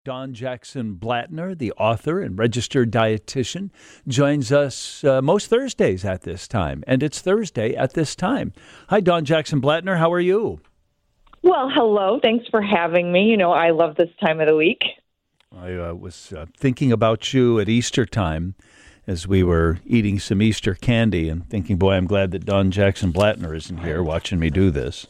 Don Jackson Blattner, the author and registered dietitian, joins us most Thursdays at this time, and it's Thursday at this time. Hi, Don Jackson Blattner. How are you? Well, hello. Thanks for having me. You know, I love this time of the week. I was thinking about you at Easter time as we were eating some Easter candy and thinking, boy, I'm glad that Don Jackson Blattner isn't here watching me do this.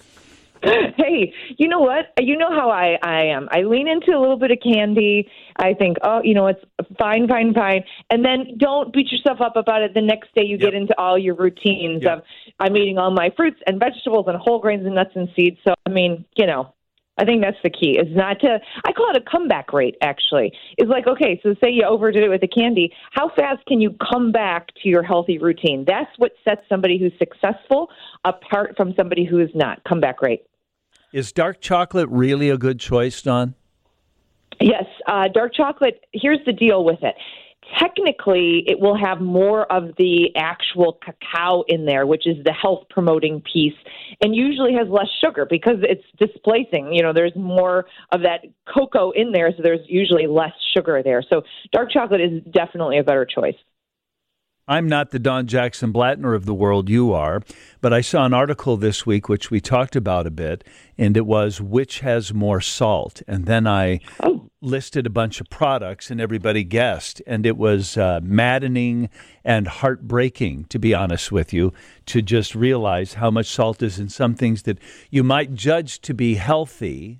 Hey, you know what? You know how I am. I lean into a little bit of candy. I think, oh, you know, it's fine. And then don't beat yourself up about it. The next day you get into all your routines of, I'm eating all my fruits and vegetables and whole grains and nuts and seeds. So, I mean, you know, I think that's the key, is not to, I call it a comeback rate, actually. It's like, okay, so say you overdid it with the candy. How fast can you come back to your healthy routine? That's what sets somebody who's successful apart from somebody who is not. Comeback rate. Is dark chocolate really a good choice, Don? Yes. Dark chocolate, here's the deal with it. Technically, it will have more of the actual cacao in there, which is the health-promoting piece, and usually has less sugar because it's displacing. You know, there's more of that cocoa in there, so there's usually less sugar there. So dark chocolate is definitely a better choice. I'm not the Don Jackson Blattner of the world, you are, but I saw an article this week which we talked about a bit, and it was which has more salt. And then I listed a bunch of products, and everybody guessed, and it was maddening and heartbreaking, to be honest with you, to just realize how much salt is in some things that you might judge to be healthy,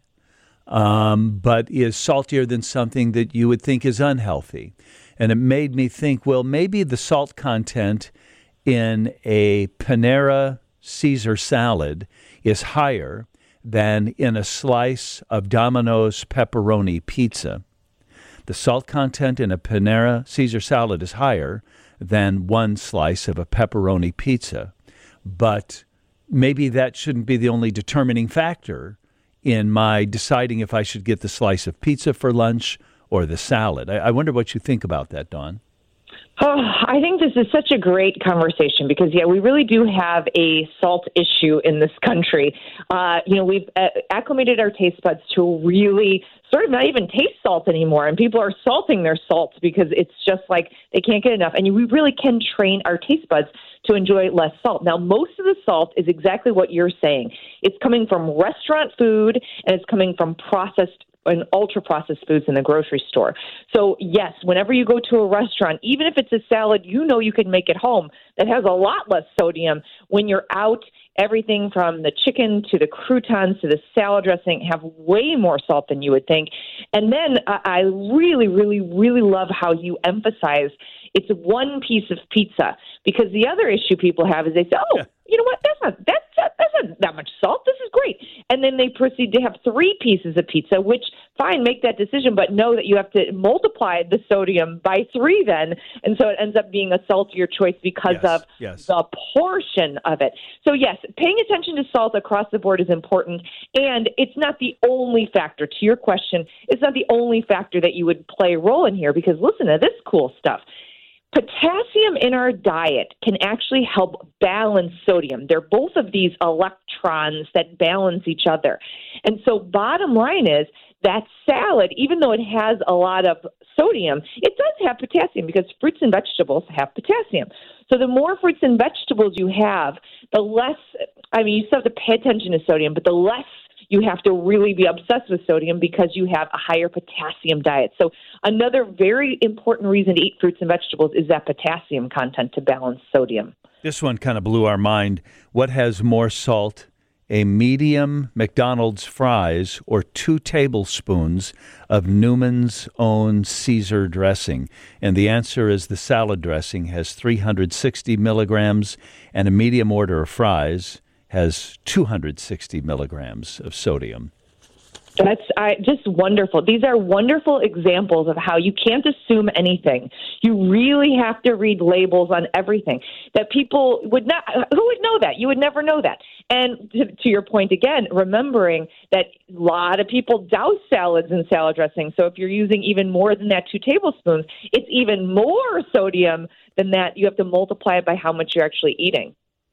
but is saltier than something that you would think is unhealthy. And it made me think, well, maybe the salt content in a Panera Caesar salad is higher than in a slice of Domino's pepperoni pizza. The salt content in a Panera Caesar salad is higher than one slice of a pepperoni pizza. But maybe that shouldn't be the only determining factor in my deciding if I should get the slice of pizza for lunch or the salad. I wonder what you think about that, Dawn. Oh, I think this is such a great conversation because, we really do have a salt issue in this country. We've acclimated our taste buds to really sort of not even taste salt anymore, and people are salting their salt because it's just like they can't get enough. And we really can train our taste buds to enjoy less salt. Now, most of the salt is exactly what you're saying. It's coming from restaurant food, and it's coming from processed and ultra-processed foods in the grocery store. So, yes, whenever you go to a restaurant, even if it's a salad you know you can make at home that has a lot less sodium, when you're out, everything from the chicken to the croutons to the salad dressing have way more salt than you would think. And then I really, really, really love how you emphasize it's one piece of pizza, because the other issue people have is they say, you know what, that's not that much salt. This is great. And then they proceed to have 3 pieces of pizza, which, fine, make that decision, but know that you have to multiply the sodium by 3 then. And so it ends up being a saltier choice because of the portion of it. So, yes, paying attention to salt across the board is important. And it's not the only factor. To your question, it's not the only factor that you would play a role in here, because listen to this cool stuff. Potassium in our diet can actually help balance sodium. They're both of these electrons that balance each other. And so bottom line is that salad, even though it has a lot of sodium, it does have potassium because fruits and vegetables have potassium. So the more fruits and vegetables you have, the less, you still have to pay attention to sodium, but the less you have to really be obsessed with sodium because you have a higher potassium diet. So another very important reason to eat fruits and vegetables is that potassium content to balance sodium. This one kind of blew our mind. What has more salt, a medium McDonald's fries or 2 tablespoons of Newman's own Caesar dressing? And the answer is the salad dressing has 360 milligrams, and a medium order of fries has 260 milligrams of sodium. That's just wonderful. These are wonderful examples of how you can't assume anything. You really have to read labels on everything that people would not, who would know that? You would never know that. And to your point again, remembering that a lot of people douse salads in salad dressing. So if you're using even more than that 2 tablespoons, it's even more sodium than that. You have to multiply it by how much you're actually eating.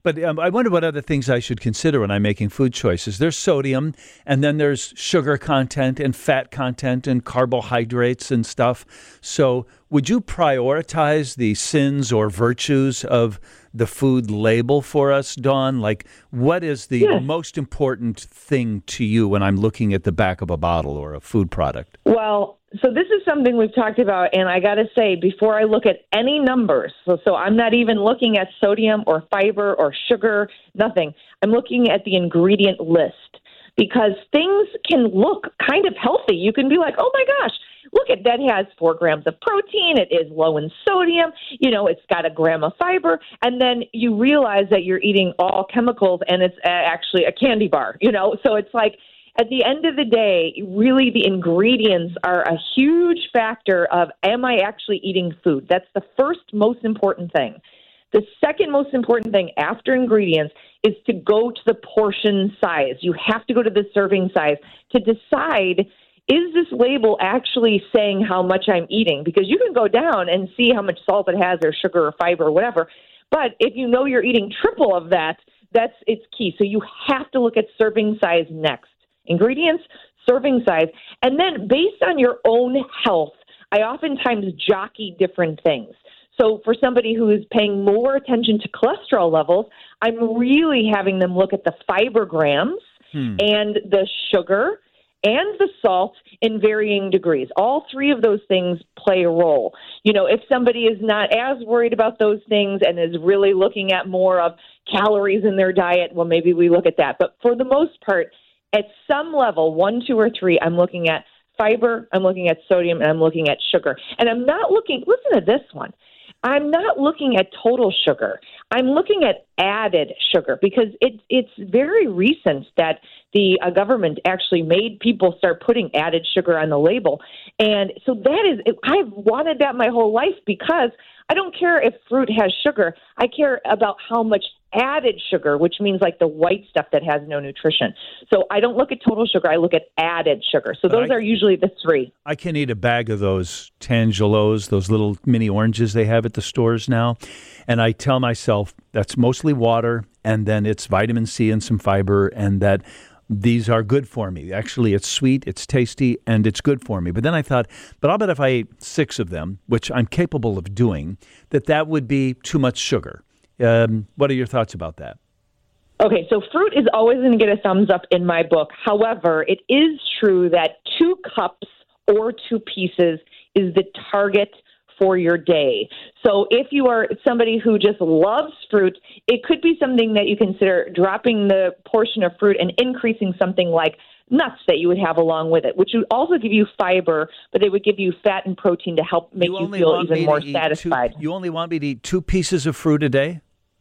But I wonder what other things I should consider when I'm making food choices. There's sodium, and then there's sugar content and fat content and carbohydrates and stuff. So would you prioritize the sins or virtues of the food label for us, Dawn? Like, what is the most important thing to you when I'm looking at the back of a bottle or a food product? Well, so this is something we've talked about, and I got to say, before I look at any numbers, so I'm not even looking at sodium or fiber or sugar, nothing. I'm looking at the ingredient list because things can look kind of healthy. You can be like, oh my gosh, look at that has 4 grams of protein. It is low in sodium. It's got a gram of fiber. And then you realize that you're eating all chemicals and it's actually a candy bar, So it's like, at the end of the day, really the ingredients are a huge factor of, am I actually eating food? That's the first most important thing. The second most important thing after ingredients is to go to the portion size. You have to go to the serving size to decide, is this label actually saying how much I'm eating? Because you can go down and see how much salt it has or sugar or fiber or whatever. But if you know you're eating triple of that, it's key. So you have to look at serving size next. Ingredients, serving size, and then based on your own health, I oftentimes jockey different things. So for somebody who is paying more attention to cholesterol levels, I'm really having them look at the fiber grams and the sugar and the salt in varying degrees. All 3 of those things play a role. If somebody is not as worried about those things and is really looking at more of calories in their diet, well, maybe we look at that. But for the most part, at some level, 1, 2, or 3, I'm looking at fiber, I'm looking at sodium, and I'm looking at sugar. And I'm not looking, listen to this one, I'm not looking at total sugar. I'm looking at added sugar because it's very recent that the government actually made people start putting added sugar on the label. And so I've wanted that my whole life because I don't care if fruit has sugar. I care about how much added sugar, which means like the white stuff that has no nutrition. So I don't look at total sugar. I look at added sugar. So those are usually the 3. I can eat a bag of those Tangelos, those little mini oranges they have at the stores now. And I tell myself that's mostly water, and then it's vitamin C and some fiber, and that these are good for me. Actually, it's sweet, it's tasty, and it's good for me. But then I thought, but I'll bet if I ate 6 of them, which I'm capable of doing, that would be too much sugar. What are your thoughts about that? Okay, so fruit is always going to get a thumbs up in my book. However, it is true that 2 cups or 2 pieces is the target for your day. So if you are somebody who just loves fruit, it could be something that you consider dropping the portion of fruit and increasing something like nuts that you would have along with it, which would also give you fiber, but they would give you fat and protein to help make you feel even more satisfied. You only want me to eat 2 pieces of fruit a day?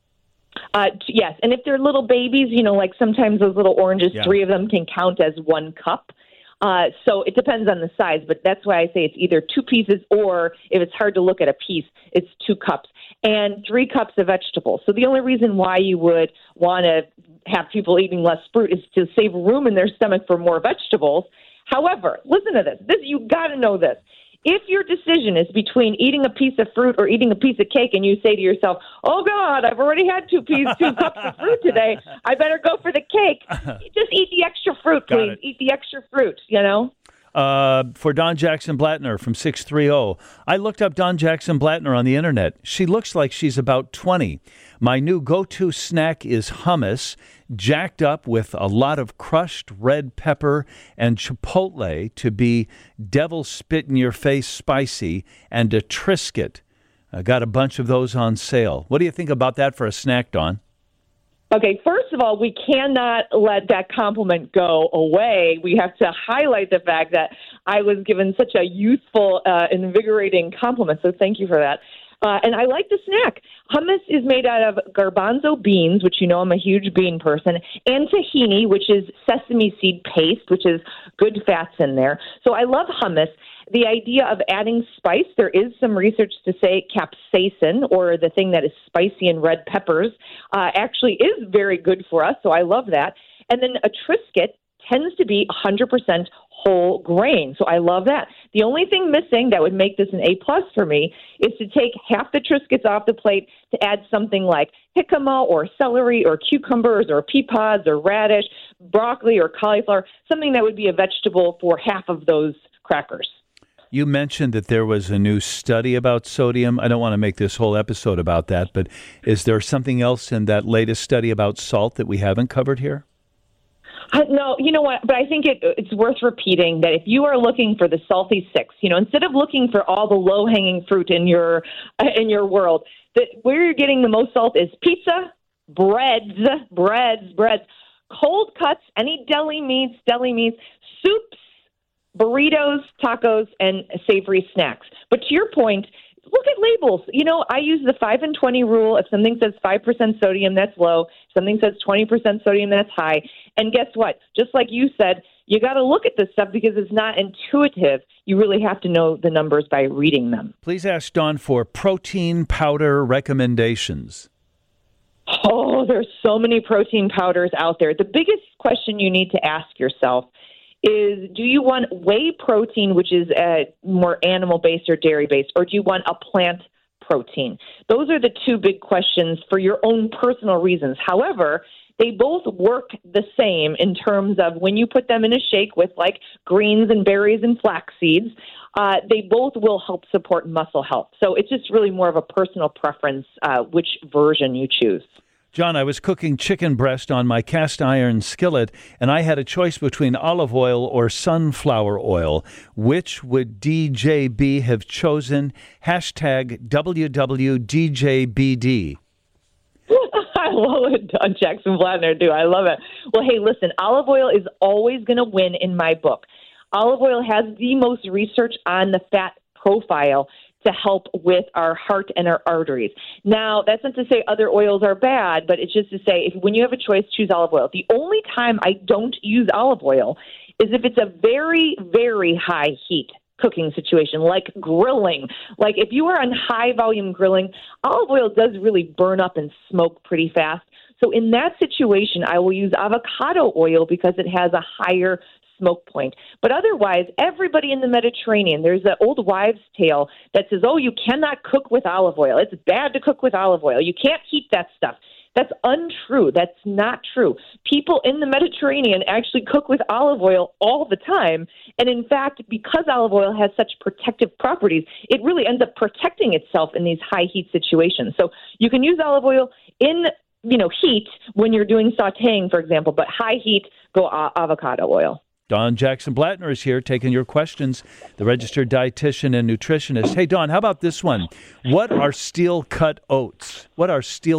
Yes, and if they're little babies, like sometimes those little oranges, 3 of them can count as 1 cup. So it depends on the size, but that's why I say it's either 2 pieces or if it's hard to look at a piece, it's 2 cups and 3 cups of vegetables. So the only reason why you would want to have people eating less fruit is to save room in their stomach for more vegetables. However, listen to this. You got to know this. If your decision is between eating a piece of fruit or eating a piece of cake and you say to yourself, oh, God, I've already had 2 cups of fruit today, I better go for the cake. Just eat the extra fruit, please. Eat the extra fruit, For Dawn Jackson Blattner from 630, I looked up Dawn Jackson Blattner on the internet. She looks like she's about 20. My new go-to snack is hummus, jacked up with a lot of crushed red pepper and chipotle to be devil spit-in-your-face spicy, and a Triscuit. I got a bunch of those on sale. What do you think about that for a snack, Dawn? Okay, first of all, we cannot let that compliment go away. We have to highlight the fact that I was given such a youthful, invigorating compliment, so thank you for that. And I like the snack. Hummus is made out of garbanzo beans, which I'm a huge bean person, and tahini, which is sesame seed paste, which is good fats in there. So I love hummus. The idea of adding spice, there is some research to say capsaicin, or the thing that is spicy in red peppers, actually is very good for us, so I love that. And then a Triscuit tends to be 100% whole grain, so I love that. The only thing missing that would make this an A+ for me is to take half the Triscuits off the plate to add something like jicama or celery or cucumbers or pea pods or radish, broccoli or cauliflower, something that would be a vegetable for half of those crackers. You mentioned that there was a new study about sodium. I don't want to make this whole episode about that, but is there something else in that latest study about salt that we haven't covered here? No, you know what? But I think it's worth repeating that if you are looking for the salty six, instead of looking for all the low-hanging fruit in your world, that where you're getting the most salt is pizza, breads, cold cuts, any deli meats, soups, burritos, tacos, and savory snacks. But to your point, look at labels. I use the 5 and 20 rule. If something says 5% sodium, that's low. If something says 20% sodium, that's high. And guess what? Just like you said, you got to look at this stuff because it's not intuitive. You really have to know the numbers by reading them. Please ask Dawn for protein powder recommendations. Oh, there's so many protein powders out there. The biggest question you need to ask yourself is, do you want whey protein, which is more animal-based or dairy-based, or do you want a plant protein? Those are the two big questions for your own personal reasons. However, they both work the same in terms of when you put them in a shake with like greens and berries and flax seeds, they both will help support muscle health. So it's just really more of a personal preference which version you choose. John, I was cooking chicken breast on my cast iron skillet, and I had a choice between olive oil or sunflower oil. Which would DJB have chosen? Hashtag WWDJBD. I love what Don Jackson Blattner do. I love it. Well, hey, listen, olive oil is always going to win in my book. Olive oil has the most research on the fat profile to help with our heart and our arteries. Now, that's not to say other oils are bad, but it's just to say when you have a choice, choose olive oil. The only time I don't use olive oil is if it's a very, very high heat cooking situation, like grilling. Like if you are on high volume grilling, olive oil does really burn up and smoke pretty fast. So in that situation, I will use avocado oil because it has a higher smoke point. But otherwise, everybody in the Mediterranean, there's an old wives' tale that says, oh, you cannot cook with olive oil. It's bad to cook with olive oil. You can't heat that stuff. That's untrue. That's not true. People in the Mediterranean actually cook with olive oil all the time. And in fact, because olive oil has such protective properties, it really ends up protecting itself in these high heat situations. So you can use olive oil in heat when you're doing sautéing, for example, but high heat, go avocado oil. Dawn Jackson Blattner is here taking your questions, the registered dietitian and nutritionist. Hey, Dawn, how about this one? What are steel-cut oats? Okay,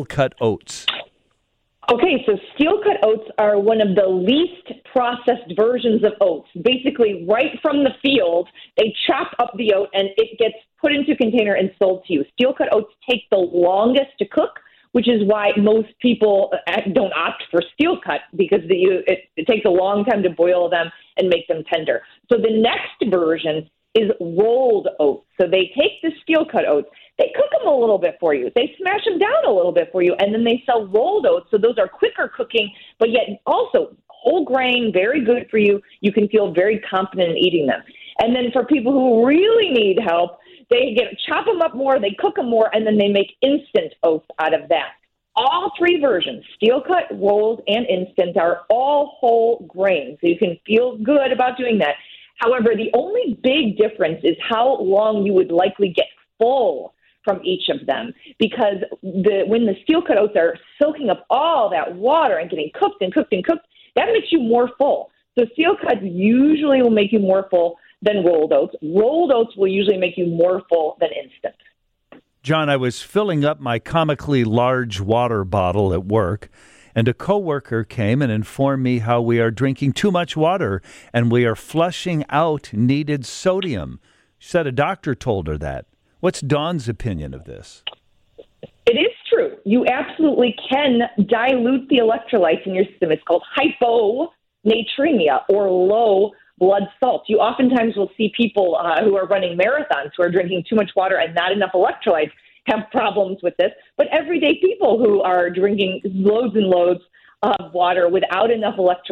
so steel-cut oats are one of the least processed versions of oats. Basically, right from the field, they chop up the oat and it gets put into a container and sold to you. Steel-cut oats take the longest to cook, which is why most people don't opt for steel cut because it takes a long time to boil them and make them tender. So the next version is rolled oats. So they take the steel cut oats, they cook them a little bit for you, they smash them down a little bit for you, and then they sell rolled oats. So those are quicker cooking, but yet also whole grain, very good for you. You can feel very confident in eating them. And then for people who really need help, they chop them up more, they cook them more, and then they make instant oats out of that. All three versions, steel cut, rolled, and instant, are all whole grain, so you can feel good about doing that. However, the only big difference is how long you would likely get full from each of them, because when the steel cut oats are soaking up all that water and getting cooked and cooked and cooked, that makes you more full. So steel cuts usually will make you more full than rolled oats. Rolled oats will usually make you more full than instant. John, I was filling up my comically large water bottle at work, and a coworker came and informed me how we are drinking too much water and we are flushing out needed sodium. She said a doctor told her that. What's Dawn's opinion of this? It is true. You absolutely can dilute the electrolytes in your system. It's called hyponatremia or low blood salt. You oftentimes will see people who are running marathons who are drinking too much water and not enough electrolytes have problems with this. But everyday people who are drinking loads and loads of water without enough electrolytes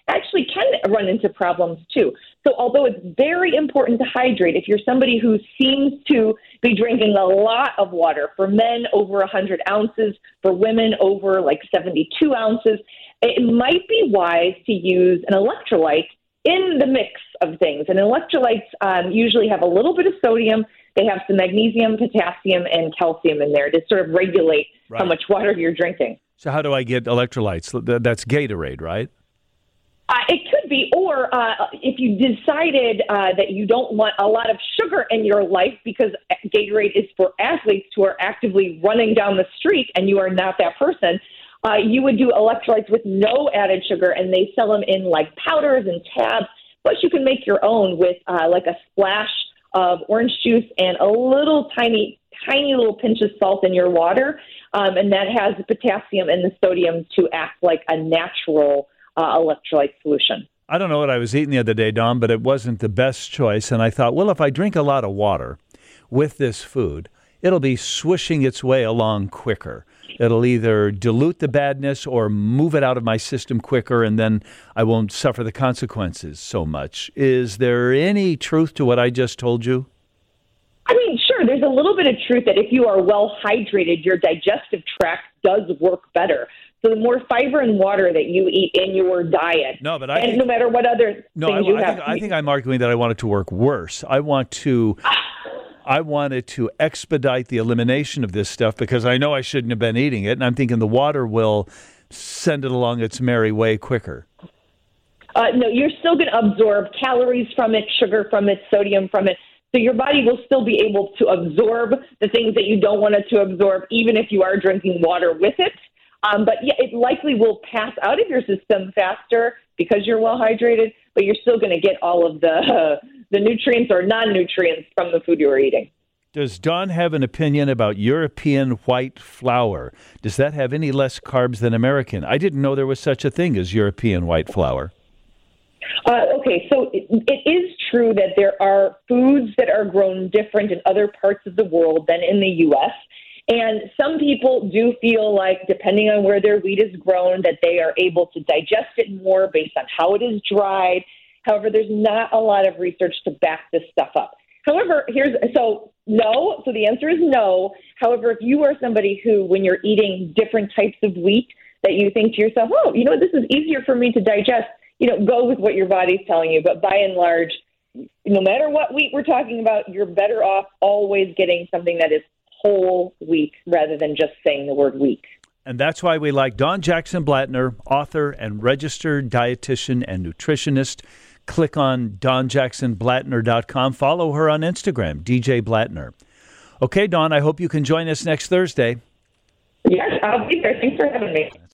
actually can run into problems too. So although it's very important to hydrate, if you're somebody who seems to be drinking a lot of water, for men over 100 ounces, for women over like 72 ounces, it might be wise to use an electrolyte in the mix of things. And electrolytes usually have a little bit of sodium. They have some magnesium, potassium, and calcium in there to sort of regulate how much water you're drinking. So how do I get electrolytes? That's Gatorade, right? It could be, or if you decided that you don't want a lot of sugar in your life because Gatorade is for athletes who are actively running down the street and you are not that person, you would do electrolytes with no added sugar, and they sell them in like powders and tabs. Plus, you can make your own with like a splash of orange juice and a little tiny little pinch of salt in your water, and that has the potassium and the sodium to act like a natural electrolyte solution. I don't know what I was eating the other day, Dawn, but it wasn't the best choice. And I thought, well, if I drink a lot of water with this food, it'll be swishing its way along quicker. It'll either dilute the badness or move it out of my system quicker, and then I won't suffer the consequences so much. Is there any truth to what I just told you? I mean, sure, there's a little bit of truth that if you are well hydrated, your digestive tract does work better. So the more fiber and water that you eat in your diet, no matter what other things you have. I think I'm arguing that I want it to work worse. I wanted to expedite the elimination of this stuff because I know I shouldn't have been eating it, and I'm thinking the water will send it along its merry way quicker. No, you're still going to absorb calories from it, sugar from it, sodium from it. So your body will still be able to absorb the things that you don't want it to absorb, even if you are drinking water with it. But yeah, it likely will pass out of your system faster because you're well hydrated, but you're still going to get all of the nutrients or non-nutrients from the food you're eating. Does Dawn have an opinion about European white flour? Does that have any less carbs than American? I didn't know there was such a thing as European white flour. Okay, so it is true that there are foods that are grown different in other parts of the world than in the U.S., and some people do feel like, depending on where their wheat is grown, that they are able to digest it more based on how it is dried. However, there's not a lot of research to back this stuff up. However, so the answer is no. However, if you are somebody who, when you're eating different types of wheat, that you think to yourself, oh, this is easier for me to digest, go with what your body's telling you. But by and large, no matter what wheat we're talking about, you're better off always getting something that is whole wheat rather than just saying the word wheat. And that's why we like Dawn Jackson Blattner, author and registered dietitian and nutritionist. Click on DawnJacksonBlattner.com. Follow her on Instagram, DJ Blattner. Okay, Dawn, I hope you can join us next Thursday. Yes, I'll be there. Thanks for having me.